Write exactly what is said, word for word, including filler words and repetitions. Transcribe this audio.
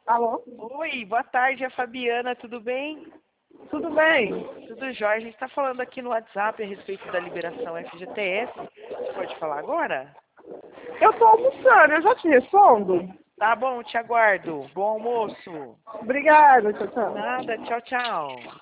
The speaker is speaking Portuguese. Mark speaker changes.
Speaker 1: Alô?
Speaker 2: Oi, boa tarde, é a Fabiana, tudo bem?
Speaker 1: Tudo bem?
Speaker 2: Tudo jóia. A gente está falando aqui no WhatsApp a respeito da liberação F G T S. Pode falar agora?
Speaker 1: Eu tô almoçando, eu já te respondo?
Speaker 2: Tá bom, te aguardo. Bom almoço.
Speaker 1: Obrigada, tchau, tchau.
Speaker 2: Nada, tchau, tchau.